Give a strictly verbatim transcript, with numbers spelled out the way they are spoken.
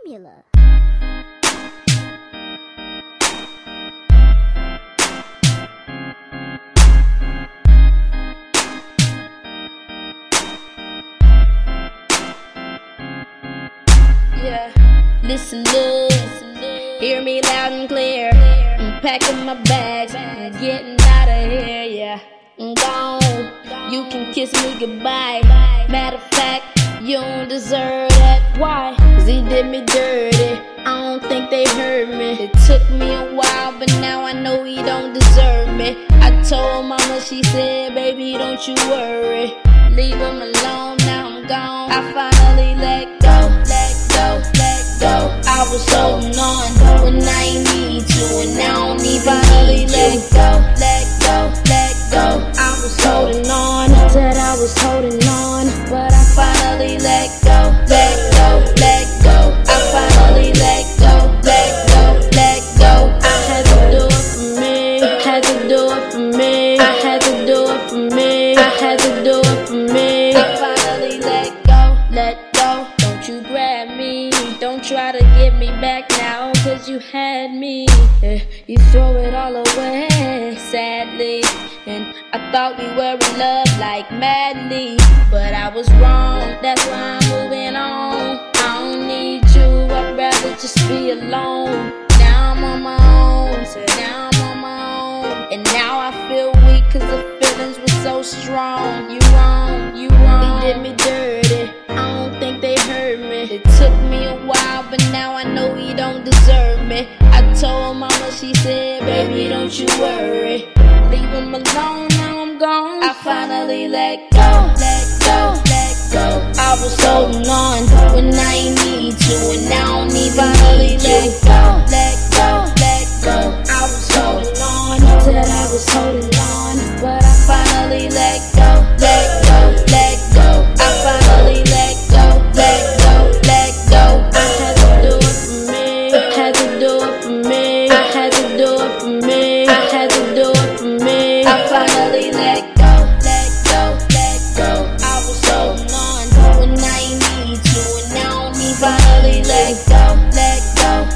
formula. Yeah, listen up, hear me loud and clear. I'm packing my bags, I'm getting out of here, yeah. I'm gone, you can kiss me goodbye. Matter of fact, you don't deserve that. Why? Cause he did me dirty, I don't think they heard me. It took me a while, but now I know he don't deserve me. I told mama, she said, baby, don't you worry. Leave him alone, now I'm gone. I finally let go, let go, let go. I was holding on when I ain't need to, and I don't even finally let go, let go, let go. I was holding on, said I was holding on, but I finally let go, let go, let go. I finally let go, let go, let go. I had to do it for me, had to do it for me, I had to do it for me, I had to do it for me. I finally let go, let go. Don't you grab me, don't try to get me back now, cause you had me. Yeah, you throw it all away, sadly. And I thought we were in love like madly, but I was wrong, that's why I'm moving on. I don't need you, I'd rather just be alone. Now I'm on my own, so now I'm on my own. And now I feel weak cause the feelings were so strong. You wrong, you wrong, he did me dirty, I don't think they heard me. It took me a while, but now I know he don't deserve me. I told mama, she said, baby, don't you worry. Leave him alone, now I'm gone. I finally let go, let go, let go. I was holding on when I ain't need to, and now I don't even finally let go, let go, let go. I was holding on, said I was holding on, but I finally let go, let go, let go. I finally let go, let go, let go. I had to do it for me, had to do it for me, I had to do it for me, I had to do it for me. I finally let go, let go, let go. I was holding on when I ain't need to, and now I don't need finally let go, let go.